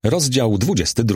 Rozdział 22.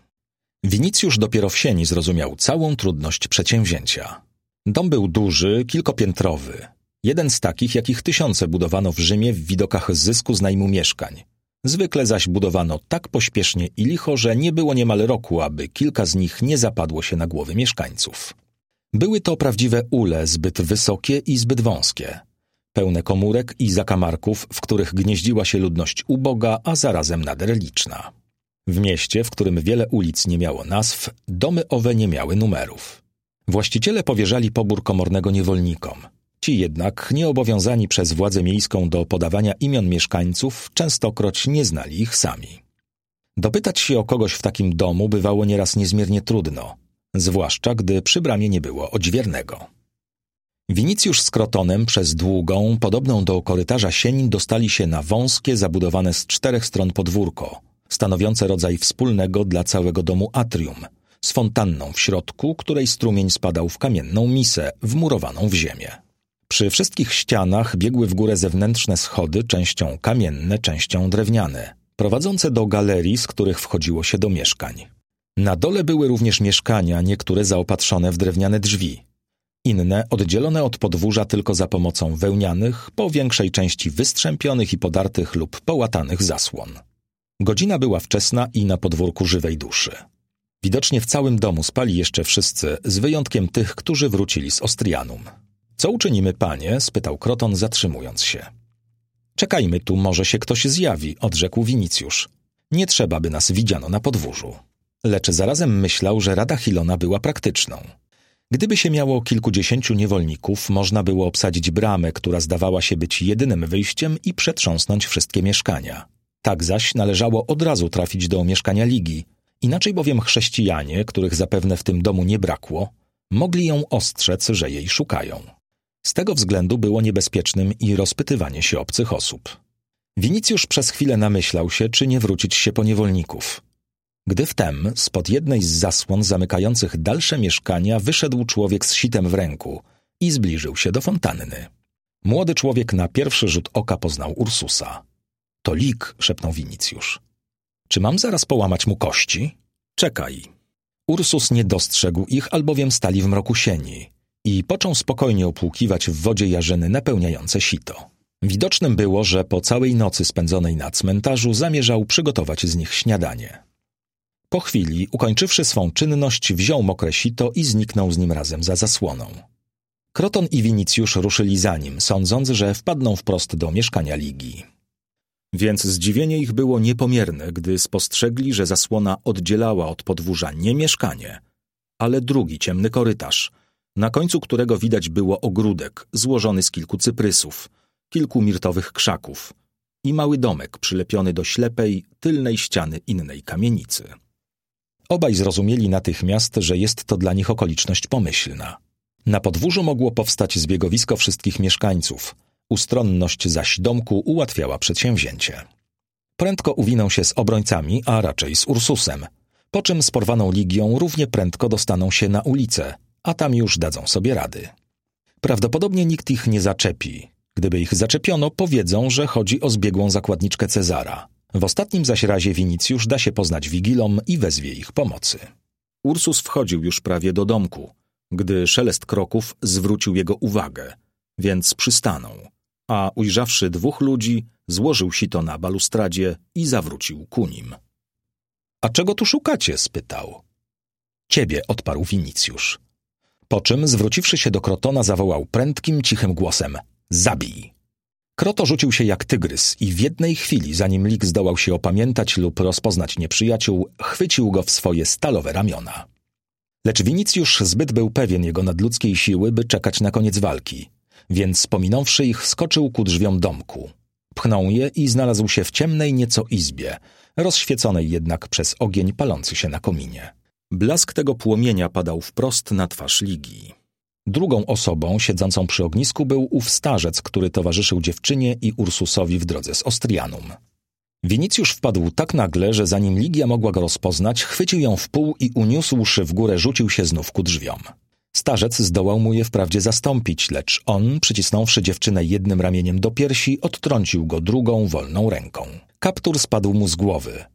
Winicjusz dopiero w sieni zrozumiał całą trudność przedsięwzięcia. Dom był duży, kilkopiętrowy. Jeden z takich, jakich tysiące budowano w Rzymie w widokach zysku z najmu mieszkań. Zwykle zaś budowano tak pośpiesznie i licho, że nie było niemal roku, aby kilka z nich nie zapadło się na głowy mieszkańców. Były to prawdziwe ule, zbyt wysokie i zbyt wąskie. Pełne komórek i zakamarków, w których gnieździła się ludność uboga, a zarazem nader liczna. W mieście, w którym wiele ulic nie miało nazw, domy owe nie miały numerów. Właściciele powierzali pobór komornego niewolnikom. Ci jednak, nieobowiązani przez władzę miejską do podawania imion mieszkańców, częstokroć nie znali ich sami. Dopytać się o kogoś w takim domu bywało nieraz niezmiernie trudno, zwłaszcza gdy przy bramie nie było odźwiernego. Winicjusz z Krotonem przez długą, podobną do korytarza sień dostali się na wąskie, zabudowane z 4 stron podwórko, stanowiące rodzaj wspólnego dla całego domu atrium, z fontanną w środku, której strumień spadał w kamienną misę, wmurowaną w ziemię. Przy wszystkich ścianach biegły w górę zewnętrzne schody, częścią kamienne, częścią drewniane, prowadzące do galerii, z których wchodziło się do mieszkań. Na dole były również mieszkania, niektóre zaopatrzone w drewniane drzwi, inne oddzielone od podwórza tylko za pomocą wełnianych, po większej części wystrzępionych i podartych lub połatanych zasłon. Godzina była wczesna i na podwórku żywej duszy. Widocznie w całym domu spali jeszcze wszyscy, z wyjątkiem tych, którzy wrócili z Ostrianum. Co uczynimy, panie? Spytał Kroton, zatrzymując się. Czekajmy tu, może się ktoś zjawi, odrzekł Winicjusz. Nie trzeba, by nas widziano na podwórzu. Lecz zarazem myślał, że rada Chilona była praktyczną. Gdyby się miało kilkudziesięciu niewolników, można było obsadzić bramę, która zdawała się być jedynym wyjściem i przetrząsnąć wszystkie mieszkania. Tak zaś należało od razu trafić do mieszkania Ligi, inaczej bowiem chrześcijanie, których zapewne w tym domu nie brakło, mogli ją ostrzec, że jej szukają. Z tego względu było niebezpiecznym i rozpytywanie się obcych osób. Winicjusz przez chwilę namyślał się, czy nie wrócić się po niewolników. Gdy wtem spod jednej z zasłon zamykających dalsze mieszkania wyszedł człowiek z sitem w ręku i zbliżył się do fontanny. Młody człowiek na pierwszy rzut oka poznał Ursusa. To Lig, szepnął Winicjusz. Czy mam zaraz połamać mu kości? Czekaj. Ursus nie dostrzegł ich, albowiem stali w mroku sieni i począł spokojnie opłukiwać w wodzie jarzyny napełniające sito. Widocznym było, że po całej nocy spędzonej na cmentarzu zamierzał przygotować z nich śniadanie. Po chwili, ukończywszy swą czynność, wziął mokre sito i zniknął z nim razem za zasłoną. Kroton i Winicjusz ruszyli za nim, sądząc, że wpadną wprost do mieszkania Ligi. Więc zdziwienie ich było niepomierne, gdy spostrzegli, że zasłona oddzielała od podwórza nie mieszkanie, ale drugi ciemny korytarz, na końcu którego widać było ogródek złożony z kilku cyprysów, kilku mirtowych krzaków i mały domek przylepiony do ślepej, tylnej ściany innej kamienicy. Obaj zrozumieli natychmiast, że jest to dla nich okoliczność pomyślna. Na podwórzu mogło powstać zbiegowisko wszystkich mieszkańców, ustronność zaś domku ułatwiała przedsięwzięcie. Prędko uwinął się z obrońcami, a raczej z Ursusem, po czym z porwaną Ligią równie prędko dostaną się na ulicę, a tam już dadzą sobie rady. Prawdopodobnie nikt ich nie zaczepi. Gdyby ich zaczepiono, powiedzą, że chodzi o zbiegłą zakładniczkę Cezara. W ostatnim zaś razie Winicjusz da się poznać Wigilom i wezwie ich pomocy. Ursus wchodził już prawie do domku, gdy szelest kroków zwrócił jego uwagę, więc przystanął, a ujrzawszy 2 ludzi, złożył sito na balustradzie i zawrócił ku nim. — A czego tu szukacie? — spytał. — Ciebie — odparł Winicjusz. Po czym, zwróciwszy się do Krotona, zawołał prędkim, cichym głosem — zabij! Kroto rzucił się jak tygrys i w jednej chwili, zanim Lig zdołał się opamiętać lub rozpoznać nieprzyjaciół, chwycił go w swoje stalowe ramiona. Lecz Winicjusz zbyt był pewien jego nadludzkiej siły, by czekać na koniec walki, więc pominąwszy ich, skoczył ku drzwiom domku. Pchnął je i znalazł się w ciemnej nieco izbie, rozświeconej jednak przez ogień palący się na kominie. Blask tego płomienia padał wprost na twarz Ligi. Drugą osobą siedzącą przy ognisku był ów starzec, który towarzyszył dziewczynie i Ursusowi w drodze z Ostrianum. Winicjusz wpadł tak nagle, że zanim Ligia mogła go rozpoznać, chwycił ją w pół i uniósłszy w górę, rzucił się znów ku drzwiom. Starzec zdołał mu je wprawdzie zastąpić, lecz on, przycisnąwszy dziewczynę jednym ramieniem do piersi, odtrącił go drugą wolną ręką. Kaptur spadł mu z głowy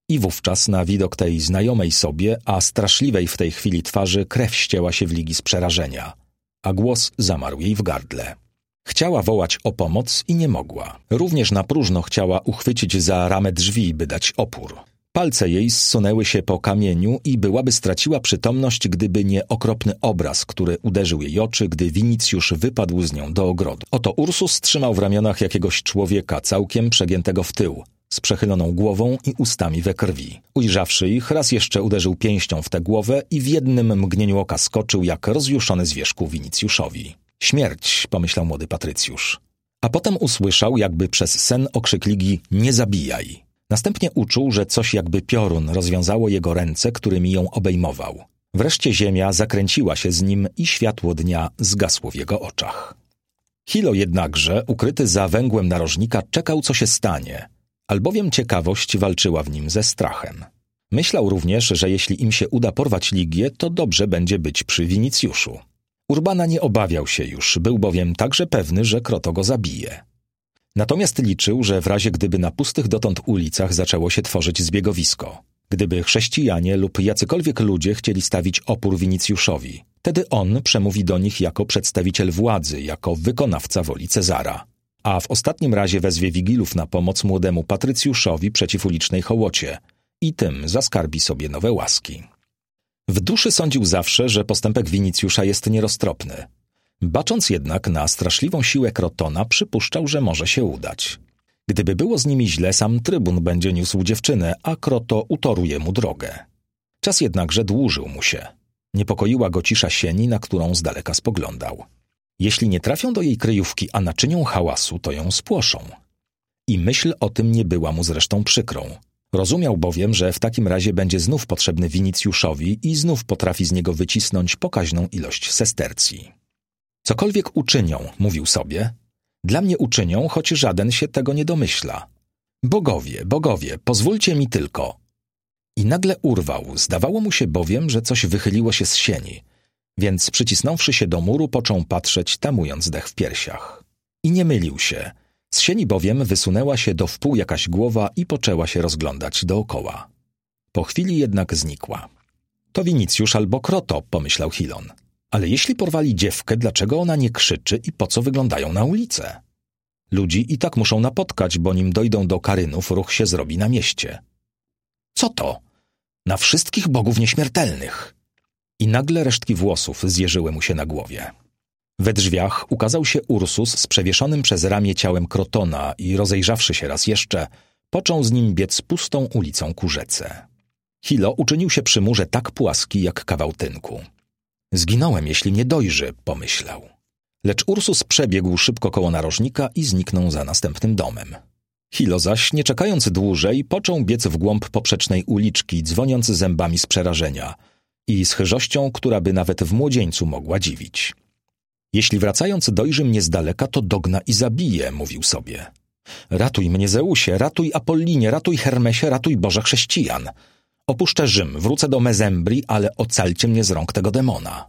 I wówczas na widok tej znajomej sobie, a straszliwej w tej chwili twarzy krew ścięła się w ligi z przerażenia, a głos zamarł jej w gardle. Chciała wołać o pomoc i nie mogła. Również na próżno chciała uchwycić za ramę drzwi, by dać opór. Palce jej zsunęły się po kamieniu i byłaby straciła przytomność, gdyby nie okropny obraz, który uderzył jej oczy, gdy Winicjusz wypadł z nią do ogrodu. Oto Ursus trzymał w ramionach jakiegoś człowieka całkiem przegiętego w tył, z przechyloną głową i ustami we krwi. Ujrzawszy ich, raz jeszcze uderzył pięścią w tę głowę i w jednym mgnieniu oka skoczył jak rozjuszony zwierz ku Winicjuszowi. Śmierć, pomyślał młody patrycjusz. A potem usłyszał, jakby przez sen okrzyk ligi: nie zabijaj. Następnie uczuł, że coś jakby piorun rozwiązało jego ręce, którymi ją obejmował. Wreszcie ziemia zakręciła się z nim i światło dnia zgasło w jego oczach. Hilo jednakże, ukryty za węgłem narożnika, czekał, co się stanie, albowiem ciekawość walczyła w nim ze strachem. Myślał również, że jeśli im się uda porwać Ligię, to dobrze będzie być przy Winicjuszu. Urbana nie obawiał się już, był bowiem także pewny, że Kroto go zabije. Natomiast liczył, że w razie gdyby na pustych dotąd ulicach zaczęło się tworzyć zbiegowisko, gdyby chrześcijanie lub jacykolwiek ludzie chcieli stawić opór Winicjuszowi, wtedy on przemówi do nich jako przedstawiciel władzy, jako wykonawca woli Cezara, a w ostatnim razie wezwie wigilów na pomoc młodemu patrycjuszowi przeciw ulicznej hołocie i tym zaskarbi sobie nowe łaski. W duszy sądził zawsze, że postępek Winicjusza jest nieroztropny. Bacząc jednak na straszliwą siłę Krotona, przypuszczał, że może się udać. Gdyby było z nimi źle, sam trybun będzie niósł dziewczynę, a Kroto utoruje mu drogę. Czas jednakże dłużył mu się. Niepokoiła go cisza sieni, na którą z daleka spoglądał. Jeśli nie trafią do jej kryjówki, a naczynią hałasu, to ją spłoszą. I myśl o tym nie była mu zresztą przykrą. Rozumiał bowiem, że w takim razie będzie znów potrzebny Winicjuszowi i znów potrafi z niego wycisnąć pokaźną ilość sestercji. Cokolwiek uczynią, mówił sobie, dla mnie uczynią, choć żaden się tego nie domyśla. Bogowie, bogowie, pozwólcie mi tylko. I nagle urwał, zdawało mu się bowiem, że coś wychyliło się z sieni, więc przycisnąwszy się do muru, począł patrzeć, tamując dech w piersiach. I nie mylił się. Z sieni bowiem wysunęła się do wpół jakaś głowa i poczęła się rozglądać dookoła. Po chwili jednak znikła. To Winicjusz albo Kroto, pomyślał Chilon. Ale jeśli porwali dziewkę, dlaczego ona nie krzyczy i po co wyglądają na ulicę? Ludzi i tak muszą napotkać, bo nim dojdą do Karynów, ruch się zrobi na mieście. Co to? Na wszystkich bogów nieśmiertelnych! I nagle resztki włosów zjeżyły mu się na głowie. We drzwiach ukazał się Ursus z przewieszonym przez ramię ciałem Krotona i rozejrzawszy się raz jeszcze, począł z nim biec pustą ulicą ku rzece. Hilo uczynił się przy murze tak płaski jak kawał tynku. Zginąłem, jeśli mnie dojrzy, pomyślał. Lecz Ursus przebiegł szybko koło narożnika i zniknął za następnym domem. Hilo zaś, nie czekając dłużej, począł biec w głąb poprzecznej uliczki, dzwoniąc zębami z przerażenia i z chyżością, która by nawet w młodzieńcu mogła dziwić. Jeśli wracając dojrzy mnie z daleka, to dogna i zabije, mówił sobie. Ratuj mnie, Zeusie, ratuj Apollinie, ratuj Hermesie, ratuj Boże chrześcijan. Opuszczę Rzym, wrócę do Mezembrii, ale ocalcie mnie z rąk tego demona.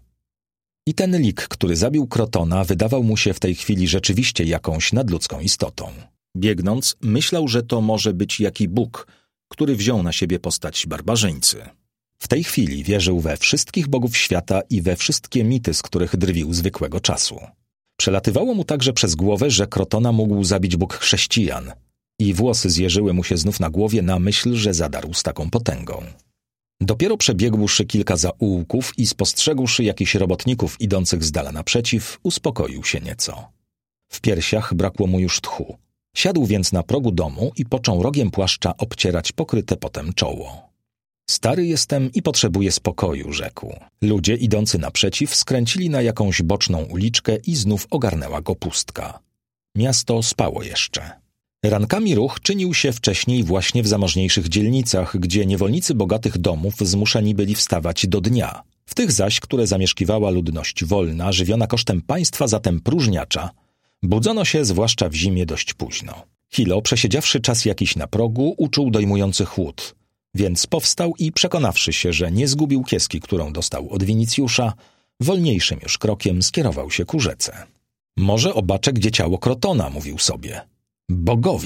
I ten lik, który zabił Krotona, wydawał mu się w tej chwili rzeczywiście jakąś nadludzką istotą. Biegnąc, myślał, że to może być jaki Bóg, który wziął na siebie postać barbarzyńcy. W tej chwili wierzył we wszystkich bogów świata i we wszystkie mity, z których drwił zwykłego czasu. Przelatywało mu także przez głowę, że Krotona mógł zabić Bóg chrześcijan i włosy zjeżyły mu się znów na głowie na myśl, że zadarł z taką potęgą. Dopiero przebiegłszy kilka zaułków i spostrzegłszy jakichś robotników idących z dala naprzeciw, uspokoił się nieco. W piersiach brakło mu już tchu. Siadł więc na progu domu i począł rogiem płaszcza obcierać pokryte potem czoło. Stary jestem i potrzebuję spokoju, rzekł. Ludzie idący naprzeciw skręcili na jakąś boczną uliczkę i znów ogarnęła go pustka. Miasto spało jeszcze. Rankami ruch czynił się wcześniej właśnie w zamożniejszych dzielnicach, gdzie niewolnicy bogatych domów zmuszeni byli wstawać do dnia. W tych zaś, które zamieszkiwała ludność wolna, żywiona kosztem państwa, zatem próżniacza, budzono się zwłaszcza w zimie dość późno. Hilo, przesiedziawszy czas jakiś na progu, uczuł dojmujący chłód, więc powstał i przekonawszy się, że nie zgubił kieski, którą dostał od Winicjusza, wolniejszym już krokiem skierował się ku rzece. Może obaczę, gdzie ciało Krotona, mówił sobie. Bogowie!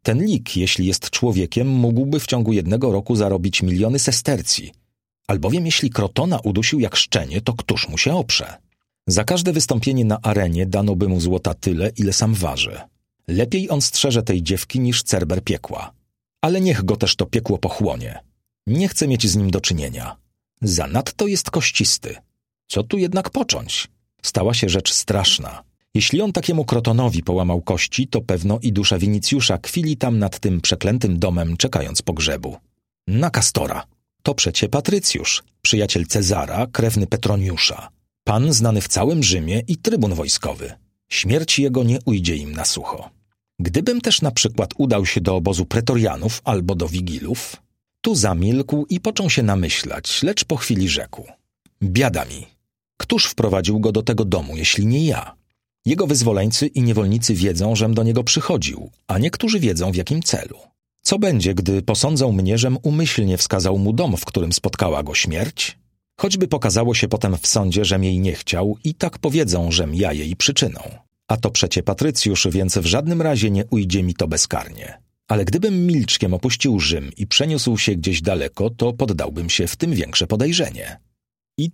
Ten lik, jeśli jest człowiekiem, mógłby w ciągu 1 roku zarobić miliony sestercji. Albowiem jeśli Krotona udusił jak szczenie, to któż mu się oprze? Za każde wystąpienie na arenie dano by mu złota tyle, ile sam waży. Lepiej on strzeże tej dziewki niż Cerber piekła. Ale niech go też to piekło pochłonie. Nie chcę mieć z nim do czynienia. Zanadto jest kościsty. Co tu jednak począć? Stała się rzecz straszna. Jeśli on takiemu Krotonowi połamał kości, to pewno i dusza Winicjusza kwili tam nad tym przeklętym domem, czekając pogrzebu. Na Kastora. To przecie Patrycjusz, przyjaciel Cezara, krewny Petroniusza. Pan znany w całym Rzymie i trybun wojskowy. Śmierć jego nie ujdzie im na sucho. Gdybym też na przykład udał się do obozu pretorianów albo do wigilów, tu zamilkł i począł się namyślać, lecz po chwili rzekł. Biada mi. Któż wprowadził go do tego domu, jeśli nie ja? Jego wyzwoleńcy i niewolnicy wiedzą, żem do niego przychodził, a niektórzy wiedzą w jakim celu. Co będzie, gdy posądzą mnie, żem umyślnie wskazał mu dom, w którym spotkała go śmierć? Choćby pokazało się potem w sądzie, żem jej nie chciał, i tak powiedzą, żem ja jej przyczyną. A to przecie Patrycjusz, więc w żadnym razie nie ujdzie mi to bezkarnie. Ale gdybym milczkiem opuścił Rzym i przeniósł się gdzieś daleko, to poddałbym się w tym większe podejrzenie. I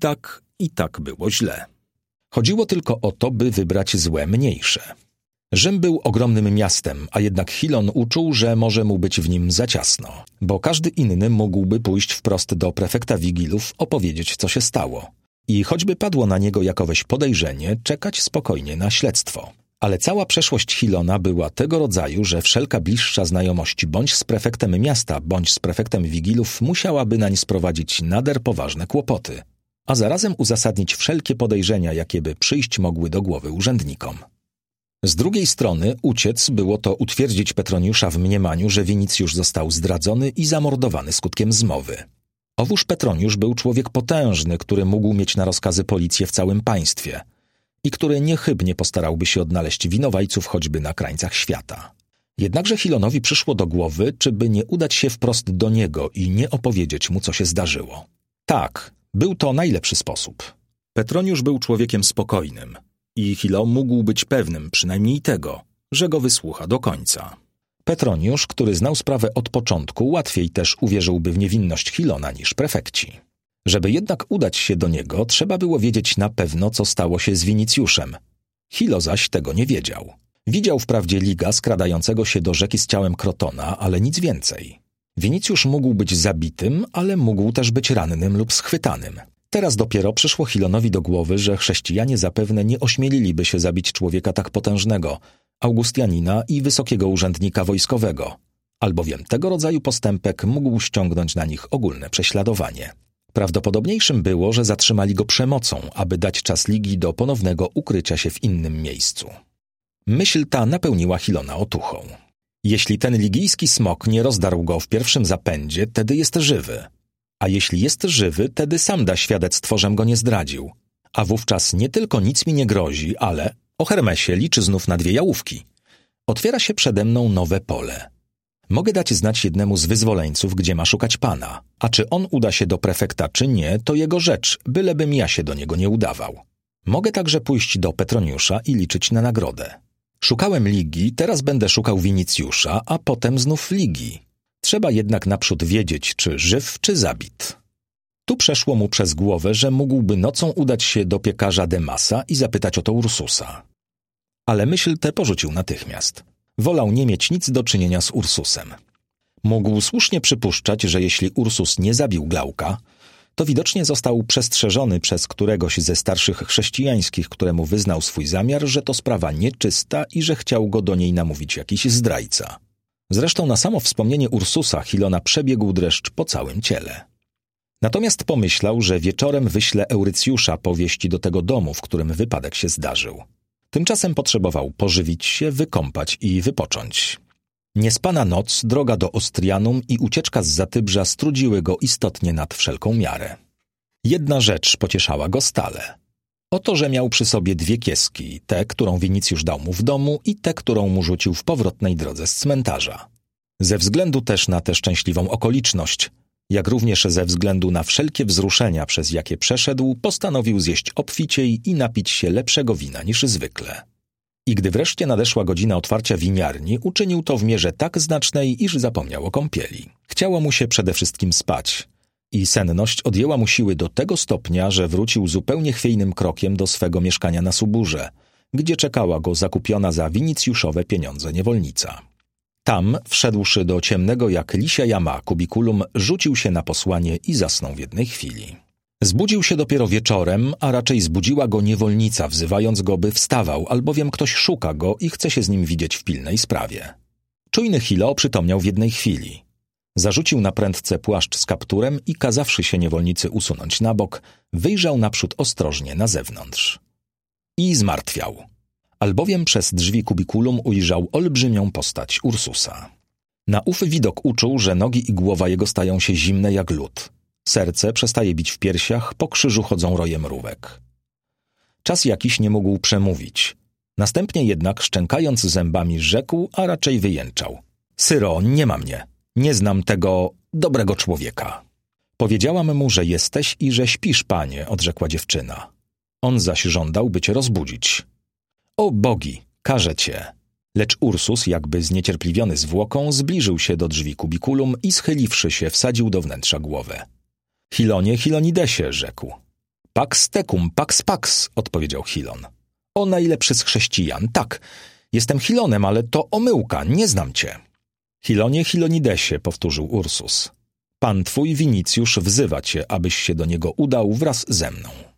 tak było źle. Chodziło tylko o to, by wybrać złe mniejsze. Rzym był ogromnym miastem, a jednak Chilon uczuł, że może mu być w nim za ciasno, bo każdy inny mógłby pójść wprost do prefekta wigilów, opowiedzieć, co się stało. I choćby padło na niego jakoweś podejrzenie, czekać spokojnie na śledztwo. Ale cała przeszłość Chilona była tego rodzaju, że wszelka bliższa znajomość bądź z prefektem miasta, bądź z prefektem wigilów musiałaby nań sprowadzić nader poważne kłopoty, a zarazem uzasadnić wszelkie podejrzenia, jakie by przyjść mogły do głowy urzędnikom. Z drugiej strony uciec było to utwierdzić Petroniusza w mniemaniu, że Winicjusz został zdradzony i zamordowany skutkiem zmowy. Owóż Petroniusz był człowiek potężny, który mógł mieć na rozkazy policję w całym państwie i który niechybnie postarałby się odnaleźć winowajców choćby na krańcach świata. Jednakże Chilonowi przyszło do głowy, czy by nie udać się wprost do niego i nie opowiedzieć mu, co się zdarzyło. Tak, był to najlepszy sposób. Petroniusz był człowiekiem spokojnym i Chilon mógł być pewnym przynajmniej tego, że go wysłucha do końca. Petroniusz, który znał sprawę od początku, łatwiej też uwierzyłby w niewinność Chilona niż prefekci. Żeby jednak udać się do niego, trzeba było wiedzieć na pewno, co stało się z Winicjuszem. Chilo zaś tego nie wiedział. Widział wprawdzie Liga skradającego się do rzeki z ciałem Krotona, ale nic więcej. Winicjusz mógł być zabitym, ale mógł też być rannym lub schwytanym. Teraz dopiero przyszło Chilonowi do głowy, że chrześcijanie zapewne nie ośmieliliby się zabić człowieka tak potężnego, Augustianina i wysokiego urzędnika wojskowego, albowiem tego rodzaju postępek mógł ściągnąć na nich ogólne prześladowanie. Prawdopodobniejszym było, że zatrzymali go przemocą, aby dać czas Ligi do ponownego ukrycia się w innym miejscu. Myśl ta napełniła Chilona otuchą. Jeśli ten ligijski smok nie rozdarł go w pierwszym zapędzie, tedy jest żywy. A jeśli jest żywy, tedy sam da świadectwo, żem go nie zdradził. A wówczas nie tylko nic mi nie grozi, ale o Hermesie liczy znów na 2 jałówki. Otwiera się przede mną nowe pole. Mogę dać znać jednemu z wyzwoleńców, gdzie ma szukać pana, a czy on uda się do prefekta, czy nie, to jego rzecz, bylebym ja się do niego nie udawał. Mogę także pójść do Petroniusza i liczyć na nagrodę. Szukałem Ligi, teraz będę szukał Winicjusza, a potem znów Ligi. Trzeba jednak naprzód wiedzieć, czy żyw, czy zabit. Tu przeszło mu przez głowę, że mógłby nocą udać się do piekarza Demasa i zapytać o to Ursusa. Ale myśl tę porzucił natychmiast. Wolał nie mieć nic do czynienia z Ursusem. Mógł słusznie przypuszczać, że jeśli Ursus nie zabił Glauka, to widocznie został przestrzeżony przez któregoś ze starszych chrześcijańskich, któremu wyznał swój zamiar, że to sprawa nieczysta i że chciał go do niej namówić jakiś zdrajca. Zresztą na samo wspomnienie Ursusa Chilona przebiegł dreszcz po całym ciele. Natomiast pomyślał, że wieczorem wyśle Eurycjusza po wieści do tego domu, w którym wypadek się zdarzył. Tymczasem potrzebował pożywić się, wykąpać i wypocząć. Niespana noc, droga do Ostrianum i ucieczka z Zatybrza strudziły go istotnie nad wszelką miarę. Jedna rzecz pocieszała go stale. Oto, że miał przy sobie 2 kieski, tę, którą Winicjusz dał mu w domu i tę, którą mu rzucił w powrotnej drodze z cmentarza. Ze względu też na tę szczęśliwą okoliczność, jak również ze względu na wszelkie wzruszenia, przez jakie przeszedł, postanowił zjeść obficiej i napić się lepszego wina niż zwykle. I gdy wreszcie nadeszła godzina otwarcia winiarni, uczynił to w mierze tak znacznej, iż zapomniał o kąpieli. Chciało mu się przede wszystkim spać. I senność odjęła mu siły do tego stopnia, że wrócił zupełnie chwiejnym krokiem do swego mieszkania na Suburze, gdzie czekała go zakupiona za winicjuszowe pieniądze niewolnica. Tam, wszedłszy do ciemnego jak lisia jama kubikulum, rzucił się na posłanie i zasnął w jednej chwili. Zbudził się dopiero wieczorem, a raczej zbudziła go niewolnica, wzywając go, by wstawał, albowiem ktoś szuka go i chce się z nim widzieć w pilnej sprawie. Czujny Hilo oprzytomniał w jednej chwili. Zarzucił na prędce płaszcz z kapturem i, kazawszy się niewolnicy usunąć na bok, wyjrzał naprzód ostrożnie na zewnątrz. I zmartwiał, albowiem przez drzwi kubikulum ujrzał olbrzymią postać Ursusa. Na ów widok uczuł, że nogi i głowa jego stają się zimne jak lód. Serce przestaje bić w piersiach, po krzyżu chodzą roje mrówek. Czas jakiś nie mógł przemówić. Następnie jednak, szczękając zębami, rzekł, a raczej wyjęczał: Syro, nie ma mnie. Nie znam tego dobrego człowieka. Powiedziałam mu, że jesteś i że śpisz, panie, odrzekła dziewczyna. On zaś żądał, by cię rozbudzić. O bogi, karzę cię. Lecz Ursus, jakby zniecierpliwiony zwłoką, zbliżył się do drzwi kubikulum i schyliwszy się, wsadził do wnętrza głowę. Hilonie, Hilonidesie, rzekł. Pax tecum, pax pax, odpowiedział Hilon. O najlepszy z chrześcijan, tak, jestem Hilonem, ale to omyłka, nie znam cię. Hilonie, Hilonidesie, powtórzył Ursus. Pan twój Winicjusz wzywa cię, abyś się do niego udał wraz ze mną.